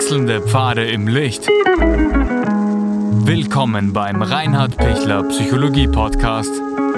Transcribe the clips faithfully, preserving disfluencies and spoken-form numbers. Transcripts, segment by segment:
Wechselnde Pfade im Licht. Willkommen beim Reinhard Pichler Psychologie Podcast.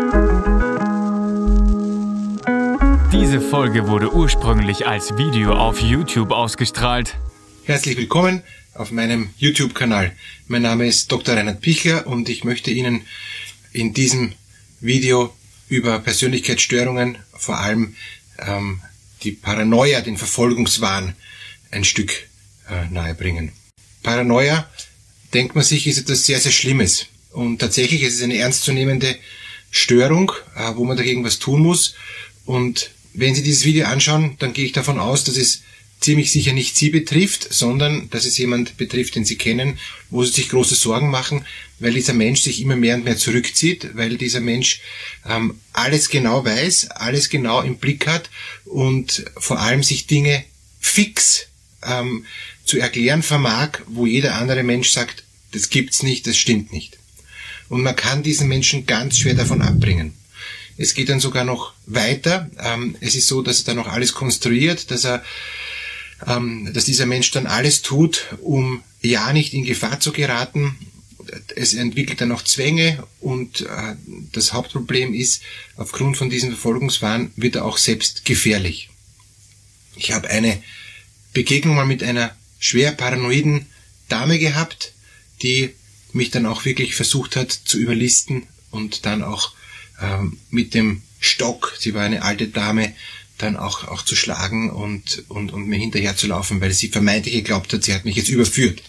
Diese Folge wurde ursprünglich als Video auf YouTube ausgestrahlt. Herzlich willkommen auf meinem YouTube-Kanal. Mein Name ist Doktor Reinhard Pichler und ich möchte Ihnen in diesem Video über Persönlichkeitsstörungen, vor allem ähm, die Paranoia, den Verfolgungswahn, ein Stück äh, nahebringen. Paranoia, denkt man sich, ist etwas sehr, sehr Schlimmes. Und tatsächlich ist es eine ernstzunehmende Störung, äh, wo man dagegen was tun muss. Und wenn Sie dieses Video anschauen, dann gehe ich davon aus, dass es ziemlich sicher nicht Sie betrifft, sondern dass es jemand betrifft, den Sie kennen, wo Sie sich große Sorgen machen, weil dieser Mensch sich immer mehr und mehr zurückzieht, weil dieser Mensch ähm, alles genau weiß, alles genau im Blick hat und vor allem sich Dinge fix ähm, zu erklären vermag, wo jeder andere Mensch sagt, das gibt's nicht, das stimmt nicht. Und man kann diesen Menschen ganz schwer davon abbringen. Es geht dann sogar noch weiter. Ähm, es ist so, dass er dann noch alles konstruiert, dass er dass dieser Mensch dann alles tut, um ja nicht in Gefahr zu geraten. Es entwickelt dann auch Zwänge und äh, das Hauptproblem ist, aufgrund von diesem Verfolgungswahn wird er auch selbst gefährlich. Ich habe eine Begegnung mal mit einer schwer paranoiden Dame gehabt, die mich dann auch wirklich versucht hat zu überlisten und dann auch ähm, mit dem Stock, sie war eine alte Dame, dann auch, auch zu schlagen und, und, und mir hinterher zu laufen, weil sie vermeintlich geglaubt hat, sie hat mich jetzt überführt.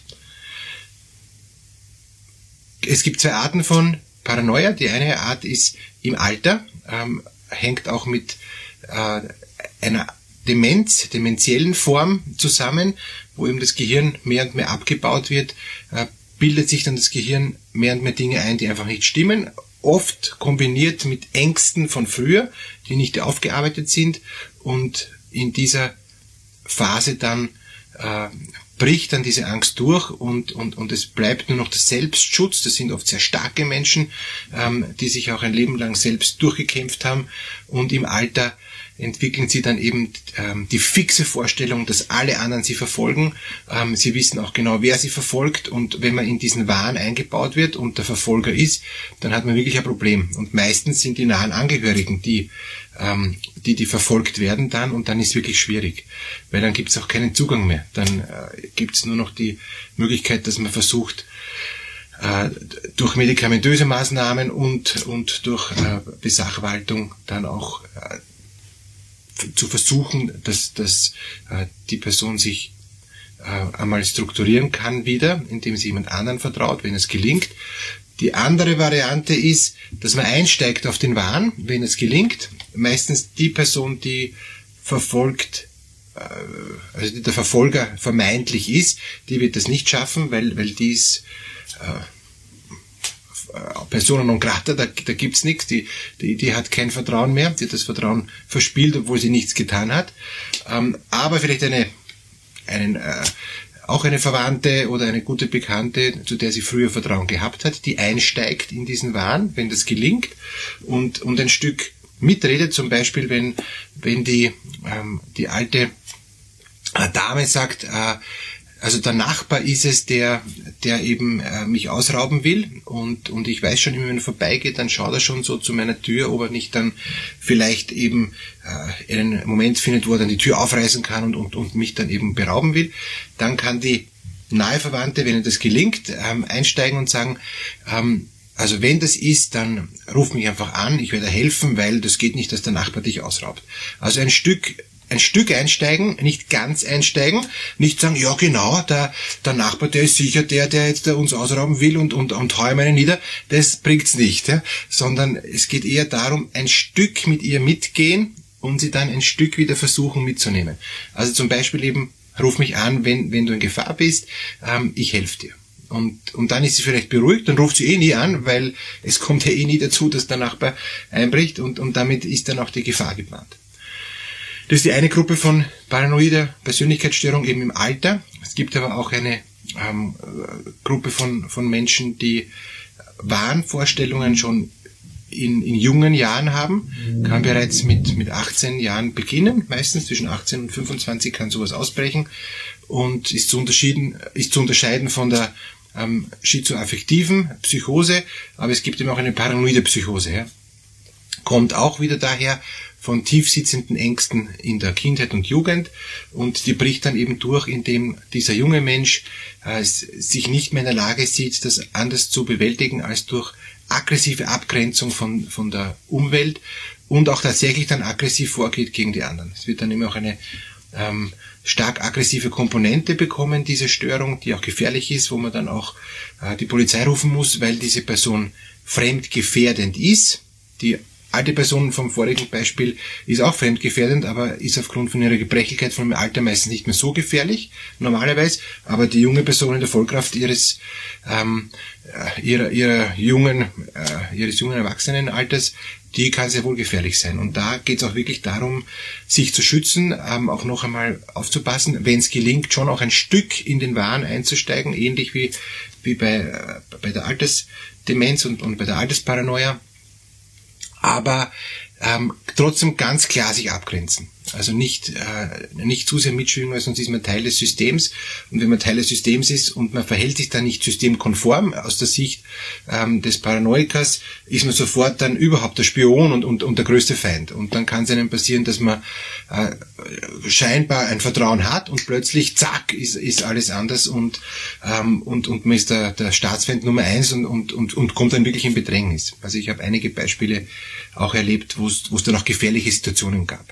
Es gibt zwei Arten von Paranoia. Die eine Art ist im Alter, ähm, hängt auch mit äh, einer Demenz, dementiellen Form zusammen, wo eben das Gehirn mehr und mehr abgebaut wird, äh, bildet sich dann das Gehirn mehr und mehr Dinge ein, die einfach nicht stimmen. Oft kombiniert mit Ängsten von früher, die nicht aufgearbeitet sind, und in dieser Phase dann äh, bricht dann diese Angst durch und, und, und es bleibt nur noch der Selbstschutz. Das sind oft sehr starke Menschen, ähm, die sich auch ein Leben lang selbst durchgekämpft haben, und im Alter entwickeln sie dann eben ähm, die fixe Vorstellung, dass alle anderen sie verfolgen. Ähm, sie wissen auch genau, wer sie verfolgt, und wenn man in diesen Wahn eingebaut wird und der Verfolger ist, dann hat man wirklich ein Problem. Und meistens sind die nahen Angehörigen, die ähm, die, die verfolgt werden dann, und dann ist es wirklich schwierig, weil dann gibt es auch keinen Zugang mehr. Dann äh, gibt es nur noch die Möglichkeit, dass man versucht, äh, durch medikamentöse Maßnahmen und, und durch äh, Besachwaltung dann auch äh, zu versuchen, dass, dass äh, die Person sich äh, einmal strukturieren kann wieder, indem sie jemand anderen vertraut, wenn es gelingt. Die andere Variante ist, dass man einsteigt auf den Wahn, wenn es gelingt. Meistens die Person, die verfolgt, äh, also die der Verfolger vermeintlich ist, die wird das nicht schaffen, weil, weil die ist äh, Persona non grata, da, da gibt's nichts, die, die, die hat kein Vertrauen mehr, die hat das Vertrauen verspielt, obwohl sie nichts getan hat. Ähm, aber vielleicht eine, einen, äh, auch eine Verwandte oder eine gute Bekannte, zu der sie früher Vertrauen gehabt hat, die einsteigt in diesen Wahn, wenn das gelingt, und, und ein Stück mitredet, zum Beispiel, wenn, wenn die, ähm, die alte äh, Dame sagt, äh, also der Nachbar ist es, der, der eben äh, mich ausrauben will, und, und ich weiß schon, immer wenn er vorbeigeht, dann schaut er schon so zu meiner Tür, ob er nicht dann vielleicht eben äh, einen Moment findet, wo er dann die Tür aufreißen kann und, und, und mich dann eben berauben will. Dann kann die nahe Verwandte, wenn ihr das gelingt, ähm, einsteigen und sagen, ähm, also wenn das ist, dann ruf mich einfach an, ich werde helfen, weil das geht nicht, dass der Nachbar dich ausraubt. Also ein Stück Ein Stück einsteigen, nicht ganz einsteigen, nicht sagen, ja genau, der, der Nachbar, der ist sicher der, der jetzt uns ausrauben will und, und, und hau ihm einen nieder, das bringt's nicht, ja? Sondern es geht eher darum, ein Stück mit ihr mitgehen und sie dann ein Stück wieder versuchen mitzunehmen. Also zum Beispiel eben, ruf mich an, wenn, wenn du in Gefahr bist, ähm, ich helfe dir. Und, und dann ist sie vielleicht beruhigt, dann ruft sie eh nie an, weil es kommt ja eh nie dazu, dass der Nachbar einbricht, und, und damit ist dann auch die Gefahr gebahnt. Das ist die eine Gruppe von paranoider Persönlichkeitsstörung eben im Alter. Es gibt aber auch eine ähm, Gruppe von, von Menschen, die Wahnvorstellungen schon in, in jungen Jahren haben. Kann bereits mit, mit achtzehn Jahren beginnen. Meistens zwischen achtzehn und fünfundzwanzig kann sowas ausbrechen. und ist zu unterschieden, ist zu unterscheiden von der ähm, schizoaffektiven Psychose, aber es gibt eben auch eine paranoide Psychose. Ja. Kommt auch wieder daher von tiefsitzenden Ängsten in der Kindheit und Jugend, und die bricht dann eben durch, indem dieser junge Mensch äh, sich nicht mehr in der Lage sieht, das anders zu bewältigen als durch aggressive Abgrenzung von, von der Umwelt und auch tatsächlich dann aggressiv vorgeht gegen die anderen. Es wird dann immer auch eine ähm, stark aggressive Komponente bekommen, diese Störung, die auch gefährlich ist, wo man dann auch äh, die Polizei rufen muss, weil diese Person fremdgefährdend ist. Die alte Person vom vorigen Beispiel ist auch fremdgefährdend, aber ist aufgrund von ihrer Gebrechlichkeit von dem Alter meistens nicht mehr so gefährlich, normalerweise. Aber die junge Person in der Vollkraft ihres ähm, ihrer, ihrer jungen, äh, ihres jungen Erwachsenenalters, die kann sehr wohl gefährlich sein. Und da geht es auch wirklich darum, sich zu schützen, ähm, auch noch einmal aufzupassen, wenn es gelingt, schon auch ein Stück in den Wahn einzusteigen, ähnlich wie wie bei äh, bei der Altersdemenz und, und bei der Altersparanoia. Aber ähm, trotzdem ganz klar sich abgrenzen. Also nicht äh, nicht zu sehr mitschwingen, weil sonst ist man Teil des Systems. Und wenn man Teil des Systems ist und man verhält sich dann nicht systemkonform aus der Sicht ähm, des Paranoikers, ist man sofort dann überhaupt der Spion und, und, und der größte Feind. Und dann kann es einem passieren, dass man äh, scheinbar ein Vertrauen hat und plötzlich, zack, ist, ist alles anders und ähm, und, und man ist der, der Staatsfeind Nummer eins und, und, und, und kommt dann wirklich in Bedrängnis. Also ich habe einige Beispiele auch erlebt, wo es dann auch gefährliche Situationen gab.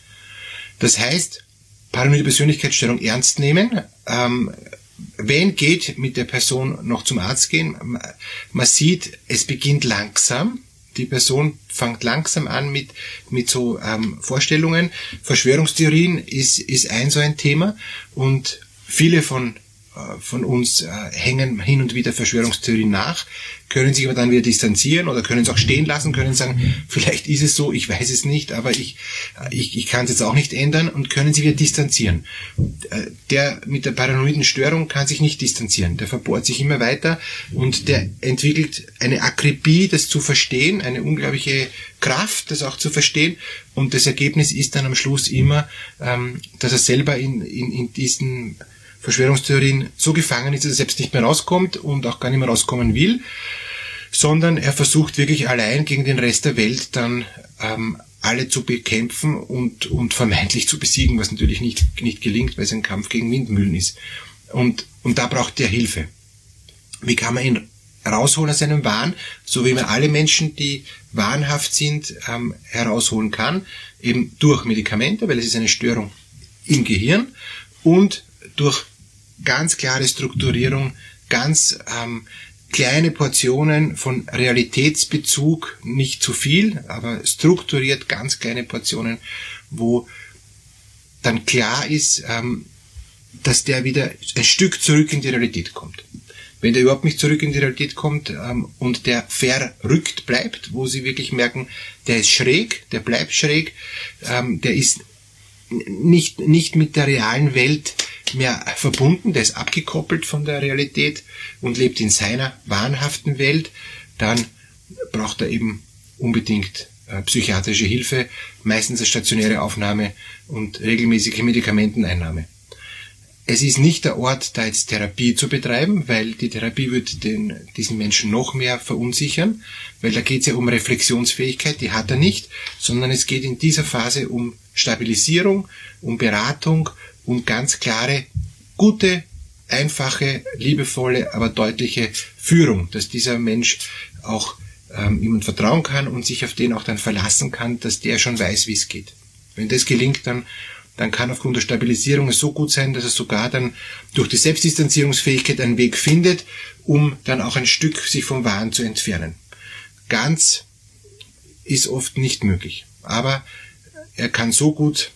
Das heißt, paranoide Persönlichkeitsstörung ernst nehmen, ähm, wenn geht, mit der Person noch zum Arzt gehen. Man sieht, es beginnt langsam. Die Person fängt langsam an mit mit so ähm, Vorstellungen. Verschwörungstheorien ist ist ein so ein Thema, und viele von von uns äh, hängen hin und wieder Verschwörungstheorien nach, können sich aber dann wieder distanzieren oder können es auch stehen lassen, können sagen, vielleicht ist es so, ich weiß es nicht, aber ich ich, ich kann es jetzt auch nicht ändern, und können sich wieder distanzieren. Äh, der mit der paranoiden Störung kann sich nicht distanzieren, der verbohrt sich immer weiter und der entwickelt eine Akribie, das zu verstehen, eine unglaubliche Kraft, das auch zu verstehen, und das Ergebnis ist dann am Schluss immer, ähm, dass er selber in, in, in diesen Verschwörungstheorien so gefangen ist, dass er selbst nicht mehr rauskommt und auch gar nicht mehr rauskommen will, sondern er versucht wirklich allein gegen den Rest der Welt dann ähm, alle zu bekämpfen und und vermeintlich zu besiegen, was natürlich nicht nicht gelingt, weil es ein Kampf gegen Windmühlen ist. Und und da braucht er Hilfe. Wie kann man ihn rausholen aus seinem Wahn, so wie man alle Menschen, die wahnhaft sind, ähm, herausholen kann, eben durch Medikamente, weil es ist eine Störung im Gehirn, und durch ganz klare Strukturierung, ganz ähm, kleine Portionen von Realitätsbezug, nicht zu viel, aber strukturiert ganz kleine Portionen, wo dann klar ist, ähm, dass der wieder ein Stück zurück in die Realität kommt. Wenn der überhaupt nicht zurück in die Realität kommt ähm, und der verrückt bleibt, wo sie wirklich merken, der ist schräg, der bleibt schräg, ähm, der ist nicht nicht mit der realen Welt mehr verbunden, der ist abgekoppelt von der Realität und lebt in seiner wahnhaften Welt, dann braucht er eben unbedingt äh, psychiatrische Hilfe, meistens eine stationäre Aufnahme und regelmäßige Medikamenteneinnahme. Es ist nicht der Ort, da jetzt Therapie zu betreiben, weil die Therapie wird den, diesen Menschen noch mehr verunsichern, weil da geht es ja um Reflexionsfähigkeit, die hat er nicht, sondern es geht in dieser Phase um Stabilisierung, um Beratung, um ganz klare, gute, einfache, liebevolle, aber deutliche Führung, dass dieser Mensch auch ähm, jemand vertrauen kann und sich auf den auch dann verlassen kann, dass der schon weiß, wie es geht. Wenn das gelingt, dann dann kann aufgrund der Stabilisierung es so gut sein, dass er sogar dann durch die Selbstdistanzierungsfähigkeit einen Weg findet, um dann auch ein Stück sich vom Wahn zu entfernen. Ganz ist oft nicht möglich, aber er kann so gut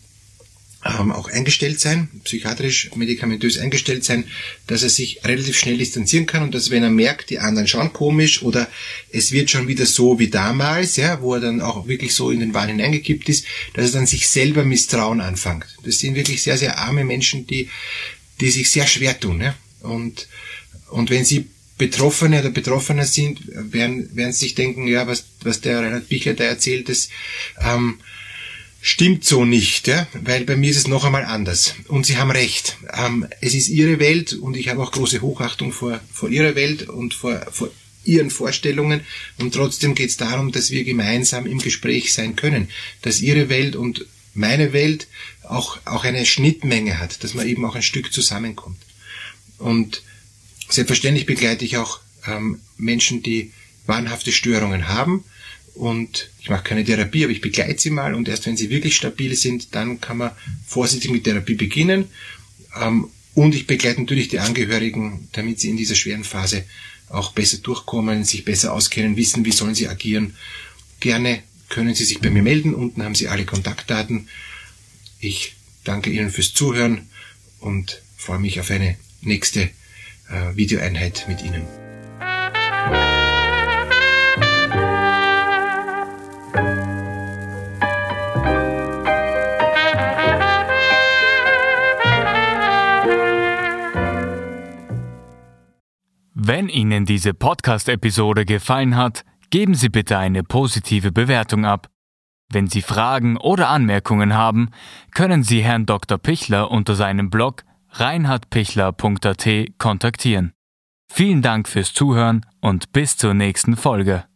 ähm, auch eingestellt sein, psychiatrisch, medikamentös eingestellt sein, dass er sich relativ schnell distanzieren kann, und dass, wenn er merkt, die anderen schauen komisch oder es wird schon wieder so wie damals, ja, wo er dann auch wirklich so in den Wahn hineingekippt ist, dass er dann sich selber Misstrauen anfängt. Das sind wirklich sehr, sehr arme Menschen, die die sich sehr schwer tun. Ja? Und und wenn sie Betroffene oder Betroffener sind, werden werden sie sich denken, ja, was was der Reinhard Pichler da erzählt, das ähm, stimmt so nicht, ja, weil bei mir ist es noch einmal anders. Und Sie haben recht. Ähm, es ist Ihre Welt und ich habe auch große Hochachtung vor, vor Ihrer Welt und vor, vor Ihren Vorstellungen. Und trotzdem geht es darum, dass wir gemeinsam im Gespräch sein können, dass Ihre Welt und meine Welt auch, auch eine Schnittmenge hat, dass man eben auch ein Stück zusammenkommt. Und selbstverständlich begleite ich auch ähm, Menschen, die wahnhafte Störungen haben. Und ich mache keine Therapie, aber ich begleite sie mal und erst wenn sie wirklich stabil sind, dann kann man vorsichtig mit Therapie beginnen. Und ich begleite natürlich die Angehörigen, damit sie in dieser schweren Phase auch besser durchkommen, sich besser auskennen, wissen, wie sollen sie agieren. Gerne können Sie sich bei mir melden, unten haben Sie alle Kontaktdaten. Ich danke Ihnen fürs Zuhören und freue mich auf eine nächste äh, Videoeinheit mit Ihnen. Wenn Ihnen diese Podcast-Episode gefallen hat, geben Sie bitte eine positive Bewertung ab. Wenn Sie Fragen oder Anmerkungen haben, können Sie Herrn Doktor Pichler unter seinem Blog reinhard pichler punkt a t kontaktieren. Vielen Dank fürs Zuhören und bis zur nächsten Folge.